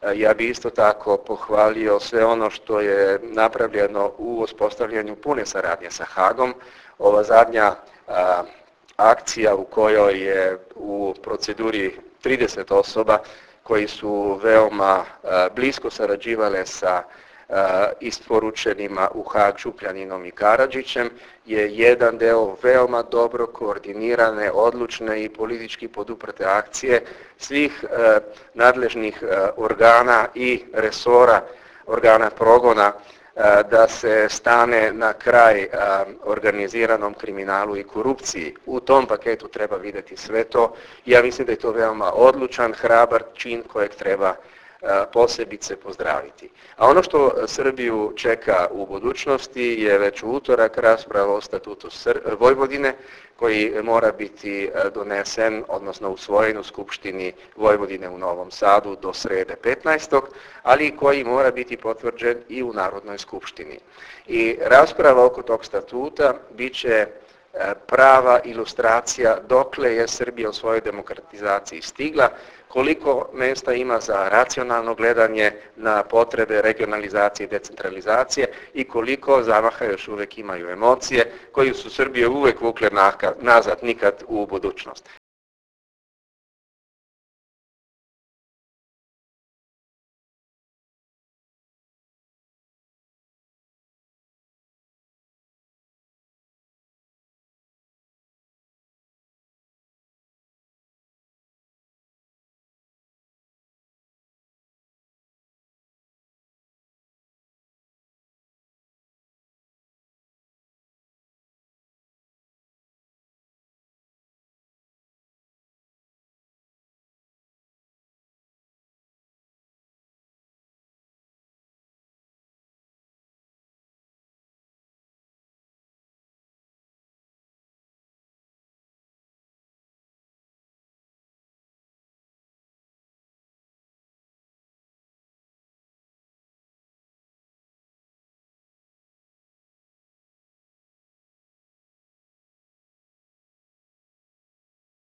Ja bi isto tako pohvalio sve ono što je napravljeno u uspostavljanju pune saradnje sa Hagom. Ova zadnja akcija u kojoj je u proceduri 30 osoba koji su veoma blisko sarađivale sa isporučenima u Hag Župljaninom i Karadžićem je jedan deo veoma dobro koordinirane, odlučne i politički poduprte akcije svih nadležnih organa i resora, organa progona da se stane na kraj organiziranom kriminalu i korupciji. U tom paketu treba vidjeti sve to. Ja mislim da je to veoma odlučan, hrabar čin kojeg treba posebice pozdraviti. A ono što Srbiju čeka u budućnosti je već u utorak rasprava o statutu Vojvodine koji mora biti donesen, odnosno usvojen u Skupštini Vojvodine u Novom Sadu do srede 15. ali koji mora biti potvrđen i u Narodnoj skupštini. I rasprava oko tog statuta bit će prava ilustracija dokle je Srbija u svojoj demokratizaciji stigla, koliko mjesta ima za racionalno gledanje na potrebe regionalizacije i decentralizacije i koliko zamaha još uvijek imaju emocije koji su Srbije uvijek vukle nazad, nikad u budućnost.